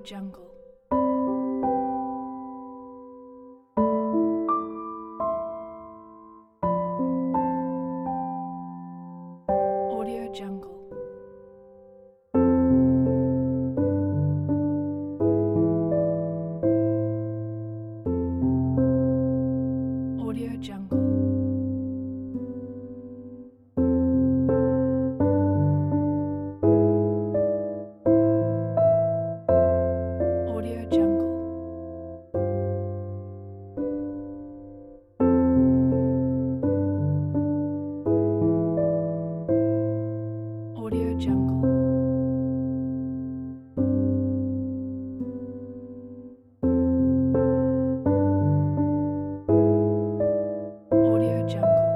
Jungle. Audio Jungle. Audio Jungle. Audio Jungle. Audio Jungle. Audio Jungle.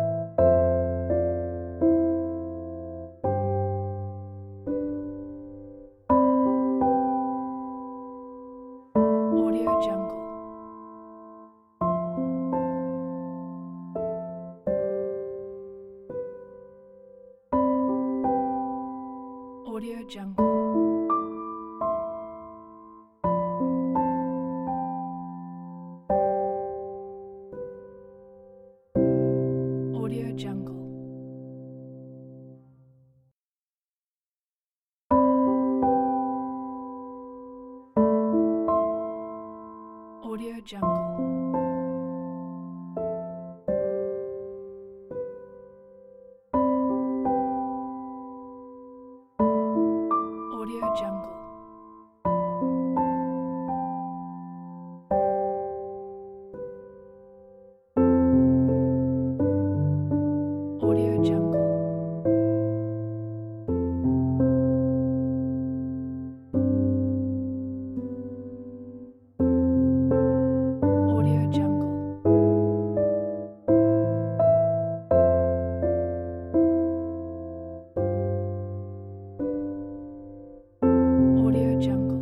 Audio Jungle. Audio Jungle. Audio Jungle. Audio Jungle. Audio Jungle. Audio Jungle. Audio Jungle. Audio Jungle.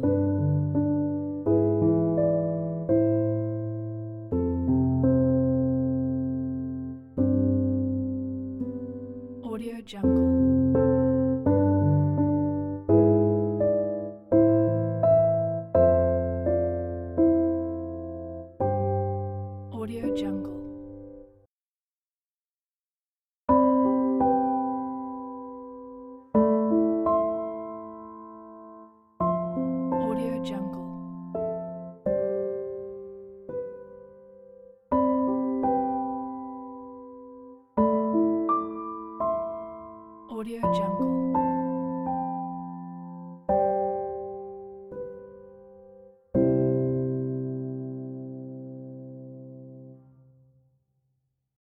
Audio Jungle. Audio Jungle. Audio Jungle. Audio Jungle.